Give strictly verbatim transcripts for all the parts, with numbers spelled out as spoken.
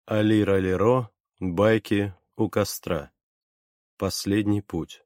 Али-рали-ро, байки у костра. Последний путь.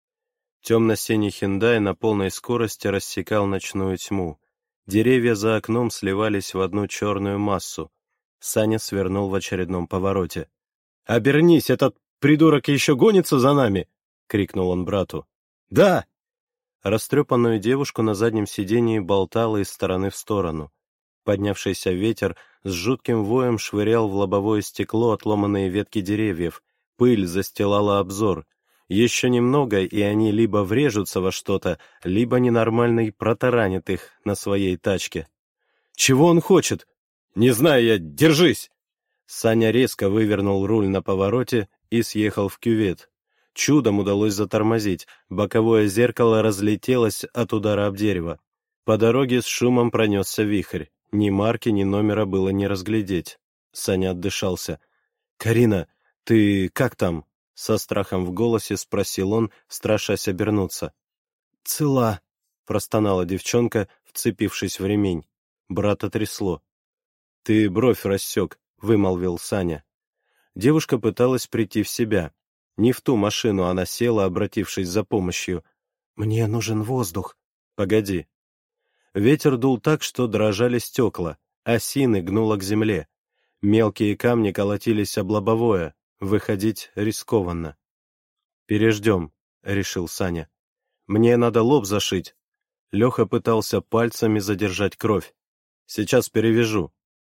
Темно-синий Хендай на полной скорости рассекал ночную тьму. Деревья за окном сливались в одну черную массу. Саня свернул в очередном повороте. «Обернись, этот придурок еще гонится за нами!» — крикнул он брату. «Да!» Растрепанную девушку на заднем сидении болтало из стороны в сторону. Поднявшийся ветер с жутким воем швырял в лобовое стекло отломанные ветки деревьев. Пыль застилала обзор. Еще немного, и они либо врежутся во что-то, либо ненормальный протаранит их на своей тачке. «Чего он хочет?» «Не знаю я, держись!» Саня резко вывернул руль на повороте и съехал в кювет. Чудом удалось затормозить, боковое зеркало разлетелось от удара об дерево. По дороге с шумом пронесся вихрь. Ни марки, ни номера было не разглядеть. Саня отдышался. «Карина, ты как там?» — со страхом в голосе спросил он, страшась обернуться. «Цела», — простонала девчонка, вцепившись в ремень. Брата трясло. «Ты бровь рассек», — вымолвил Саня. Девушка пыталась прийти в себя. Не в ту машину она села, обратившись за помощью. «Мне нужен воздух». «Погоди». Ветер дул так, что дрожали стекла, осины гнуло к земле. Мелкие камни колотились об лобовое, выходить рискованно. «Переждем», — решил Саня. «Мне надо лоб зашить». Леха пытался пальцами задержать кровь. «Сейчас перевяжу».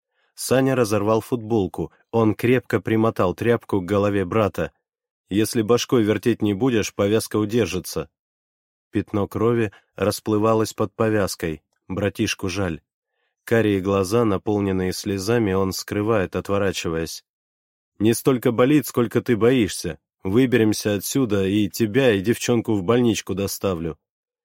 Саня разорвал футболку, он крепко примотал тряпку к голове брата. «Если башкой вертеть не будешь, повязка удержится». Пятно крови расплывалось под повязкой. Братишку жаль. Карие глаза, наполненные слезами, он скрывает, отворачиваясь. «Не столько болит, сколько ты боишься. Выберемся отсюда, и тебя, и девчонку в больничку доставлю».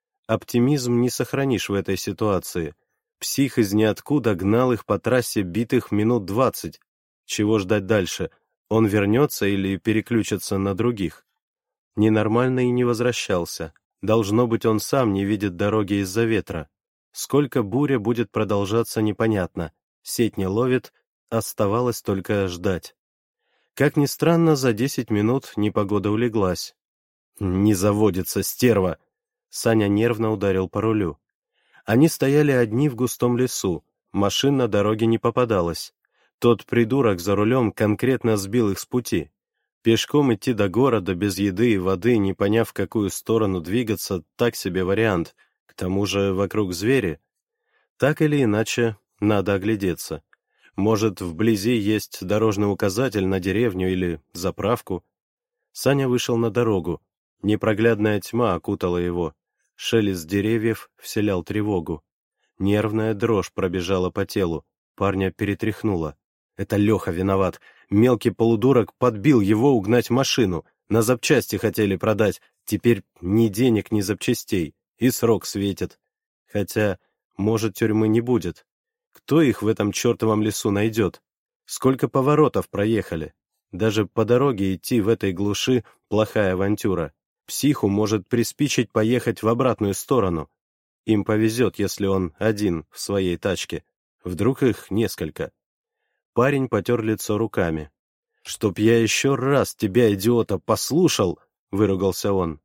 Оптимизм не сохранишь в этой ситуации. Псих из ниоткуда гнал их по трассе битых минут двадцать. Чего ждать дальше? Он вернется или переключится на других? Ненормальный не возвращался. Должно быть, он сам не видит дороги из-за ветра. Сколько буря будет продолжаться, непонятно. Сеть не ловит, оставалось только ждать. Как ни странно, за десять минут непогода улеглась. «Не заводится, стерва!» Саня нервно ударил по рулю. Они стояли одни в густом лесу, машин на дороге не попадалось. Тот придурок за рулем конкретно сбил их с пути. Пешком идти до города без еды и воды, не поняв, в какую сторону двигаться, так себе вариант. К тому же вокруг звери. Так или иначе, надо оглядеться. Может, вблизи есть дорожный указатель на деревню или заправку. Саня вышел на дорогу. Непроглядная тьма окутала его. Шелест деревьев вселял тревогу. Нервная дрожь пробежала по телу. Парня перетряхнуло. Это Леха виноват. Мелкий полудурок подбил его угнать машину. На запчасти хотели продать. Теперь ни денег, ни запчастей. И срок светит. Хотя, может, тюрьмы не будет. Кто их в этом чертовом лесу найдет? Сколько поворотов проехали? Даже по дороге идти в этой глуши — плохая авантюра. Психу может приспичить поехать в обратную сторону. Им повезет, если он один в своей тачке. Вдруг их несколько. Парень потер лицо руками. «Чтоб я еще раз тебя, идиота, послушал!» — выругался он.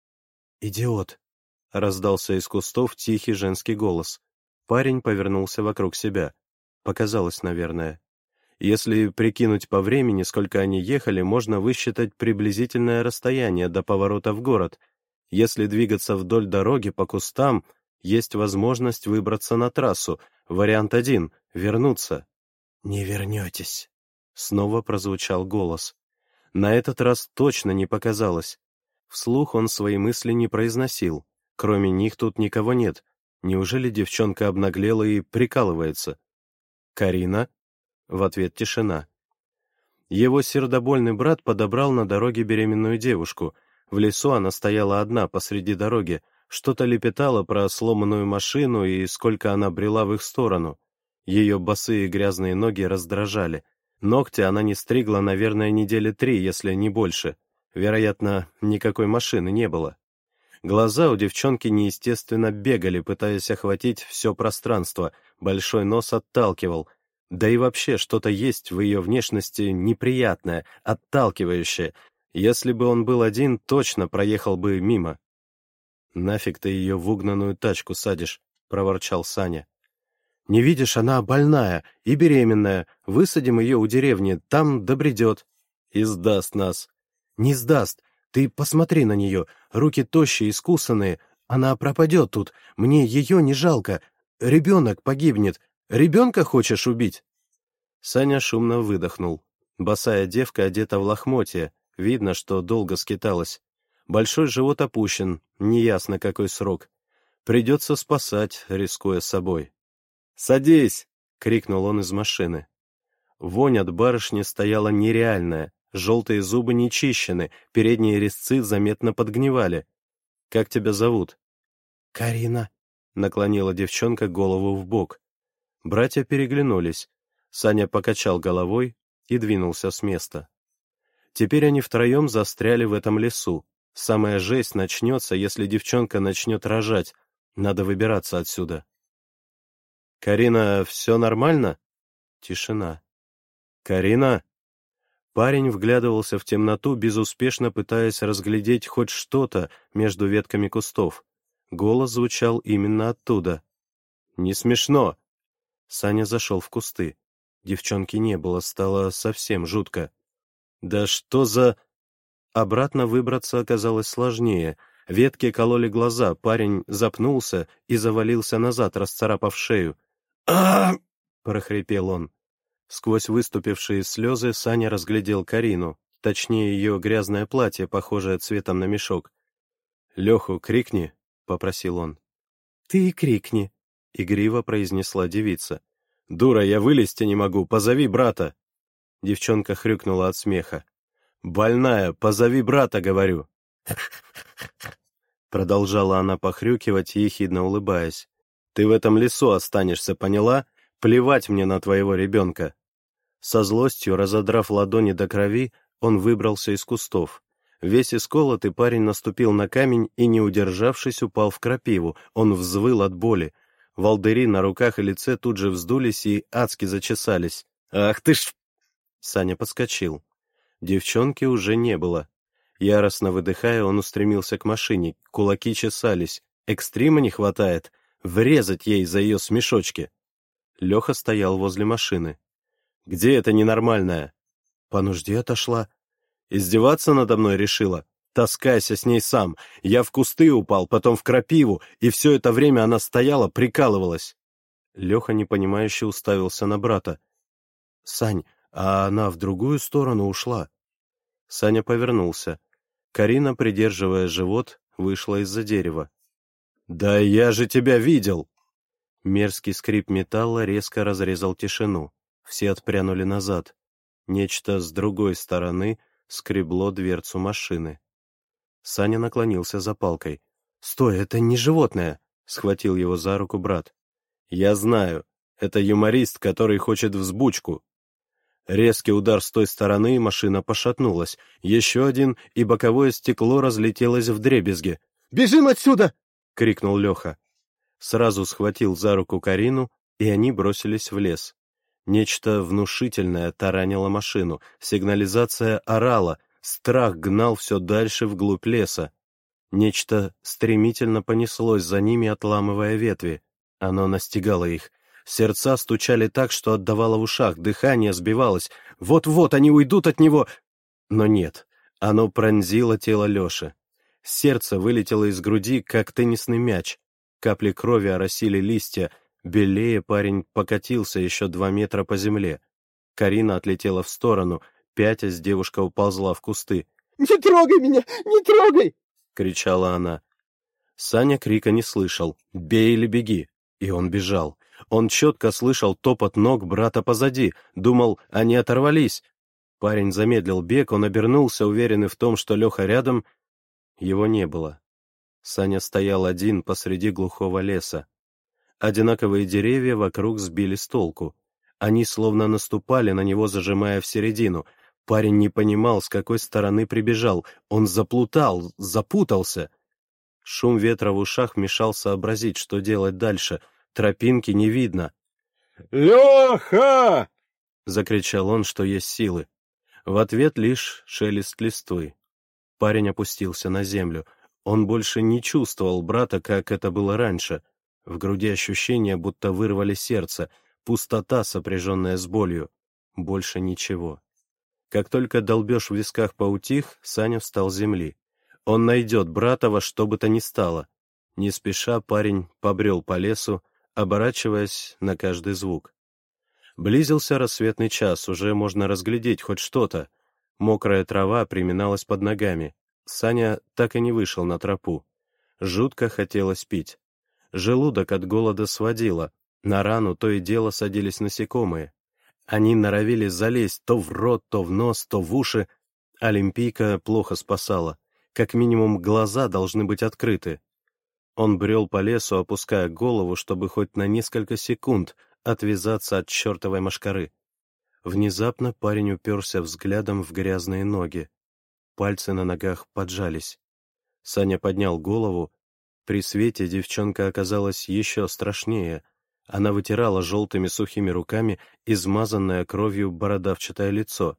«Идиот!» — раздался из кустов тихий женский голос. Парень повернулся вокруг себя. Показалось, наверное. Если прикинуть по времени, сколько они ехали, можно высчитать приблизительное расстояние до поворота в город. Если двигаться вдоль дороги по кустам, есть возможность выбраться на трассу. Вариант один — вернуться. «Не вернетесь», — снова прозвучал голос. На этот раз точно не показалось. Вслух он свои мысли не произносил. Кроме них тут никого нет. Неужели девчонка обнаглела и прикалывается? «Карина?» В ответ тишина. Его сердобольный брат подобрал на дороге беременную девушку. В лесу она стояла одна посреди дороги, что-то лепетала про сломанную машину и сколько она брела в их сторону. Ее босые грязные ноги раздражали. Ногти она не стригла, наверное, недели три, если не больше. Вероятно, никакой машины не было. Глаза у девчонки неестественно бегали, пытаясь охватить все пространство. Большой нос отталкивал. Да и вообще что-то есть в ее внешности неприятное, отталкивающее. Если бы он был один, точно проехал бы мимо. «Нафиг ты ее в угнанную тачку садишь», — проворчал Саня. «Не видишь, она больная и беременная. Высадим ее у деревни, там добредет. И сдаст нас». «Не сдаст. Ты посмотри на нее. Руки тощие, искусанные. Она пропадет тут. Мне ее не жалко. Ребенок погибнет. Ребенка хочешь убить?» Саня шумно выдохнул. Босая девка одета в лохмотья. Видно, что долго скиталась. Большой живот опущен, неясно какой срок. Придется спасать, рискуя собой. «Садись!» — крикнул он из машины. Вонь от барышни стояла нереальная. Желтые зубы не чищены, передние резцы заметно подгнивали. «Как тебя зовут?» «Карина», — наклонила девчонка голову в бок. Братья переглянулись. Саня покачал головой и двинулся с места. Теперь они втроем застряли в этом лесу. Самая жесть начнется, если девчонка начнет рожать. Надо выбираться отсюда. «Карина, все нормально?» Тишина. «Карина?» Парень вглядывался в темноту, безуспешно пытаясь разглядеть хоть что-то между ветками кустов. Голос звучал именно оттуда. «Не смешно!» Саня зашел в кусты. Девчонки не было, стало совсем жутко. «Да что за...» Обратно выбраться оказалось сложнее. Ветки кололи глаза, парень запнулся и завалился назад, расцарапав шею. а прохрипел он. Сквозь выступившие слезы Саня разглядел Карину, точнее ее грязное платье, похожее цветом на мешок. «Леху, крикни!» — попросил он. «Ты и крикни!» — игриво произнесла девица. «Дура, я вылезти не могу, позови брата!» Девчонка хрюкнула от смеха. «Больная, позови брата, говорю!» Продолжала она похрюкивать, ехидно улыбаясь. «Ты в этом лесу останешься, поняла? Плевать мне на твоего ребенка!» Со злостью, разодрав ладони до крови, он выбрался из кустов. Весь исколотый парень наступил на камень и, не удержавшись, упал в крапиву. Он взвыл от боли. Волдыри на руках и лице тут же вздулись и адски зачесались. «Ах ты ж!» Саня подскочил. Девчонки уже не было. Яростно выдыхая, он устремился к машине. Кулаки чесались. Экстрима не хватает. Врезать ей за ее смешочки. Леха стоял возле машины. «Где эта ненормальная?» «По нужде отошла». «Издеваться надо мной решила? Таскайся с ней сам. Я в кусты упал, потом в крапиву, и все это время она стояла, прикалывалась». Леха непонимающе уставился на брата. «Сань, а она в другую сторону ушла». Саня повернулся. Карина, придерживая живот, вышла из-за дерева. «Да я же тебя видел!» Мерзкий скрип металла резко разрезал тишину. Все отпрянули назад. Нечто с другой стороны скребло дверцу машины. Саня наклонился за палкой. «Стой, это не животное!» — схватил его за руку брат. «Я знаю. Это юморист, который хочет взбучку». Резкий удар с той стороны, и машина пошатнулась. Еще один, и боковое стекло разлетелось вдребезги. «Бежим отсюда!» — крикнул Леха. Сразу схватил за руку Карину, и они бросились в лес. Нечто внушительное таранило машину, сигнализация орала, страх гнал все дальше вглубь леса. Нечто стремительно понеслось за ними, отламывая ветви. Оно настигало их. Сердца стучали так, что отдавало в ушах, дыхание сбивалось. Вот-вот они уйдут от него. Но нет, оно пронзило тело Леши. Сердце вылетело из груди, как теннисный мяч. Капли крови оросили листья. Белее парень покатился еще два метра по земле. Карина отлетела в сторону. Пятясь, девушка уползла в кусты. «Не трогай меня! Не трогай!» — кричала она. Саня крика не слышал. «Бей или беги!» И он бежал. Он четко слышал топот ног брата позади. Думал, они оторвались. Парень замедлил бег, он обернулся, уверенный в том, что Леха рядом. Его не было. Саня стоял один посреди глухого леса. Одинаковые деревья вокруг сбили с толку. Они словно наступали на него, зажимая в середину. Парень не понимал, с какой стороны прибежал. Он заплутал, запутался. Шум ветра в ушах мешал сообразить, что делать дальше. Тропинки не видно. «Леха!» — закричал он, что есть силы. В ответ лишь шелест листвы. Парень опустился на землю. Он больше не чувствовал брата, как это было раньше. В груди ощущение, будто вырвали сердце, пустота, сопряженная с болью. Больше ничего. Как только долбеж в висках поутих, Саня встал с земли. Он найдет брата во что бы то ни стало. Не спеша парень побрел по лесу, оборачиваясь на каждый звук. Близился рассветный час, уже можно разглядеть хоть что-то. Мокрая трава приминалась под ногами. Саня так и не вышел на тропу. Жутко хотелось пить. Желудок от голода сводило. На рану то и дело садились насекомые. Они норовили залезть то в рот, то в нос, то в уши. Олимпийка плохо спасала. Как минимум глаза должны быть открыты. Он брел по лесу, опуская голову, чтобы хоть на несколько секунд отвязаться от чертовой мошкары. Внезапно парень уперся взглядом в грязные ноги. Пальцы на ногах поджались. Саня поднял голову. При свете девчонка оказалась еще страшнее. Она вытирала желтыми сухими руками измазанное кровью бородавчатое лицо.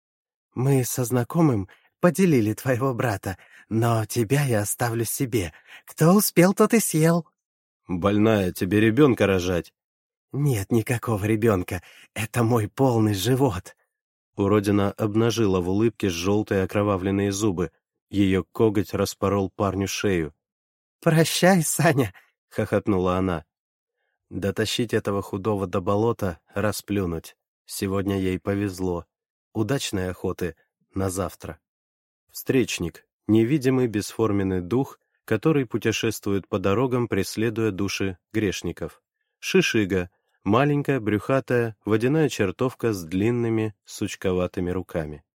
«Мы со знакомым поделили твоего брата, но тебя я оставлю себе. Кто успел, тот и съел». «Больная, тебе ребенка рожать». «Нет никакого ребенка, это мой полный живот». Уродина обнажила в улыбке желтые окровавленные зубы. Ее коготь распорол парню шею. «Прощай, Саня», — хохотнула она. Дотащить этого худого до болота, расплюнуть. Сегодня ей повезло. Удачной охоты на завтра. Встречник — невидимый бесформенный дух, который путешествует по дорогам, преследуя души грешников. Шишига — маленькая, брюхатая, водяная чертовка с длинными, сучковатыми руками.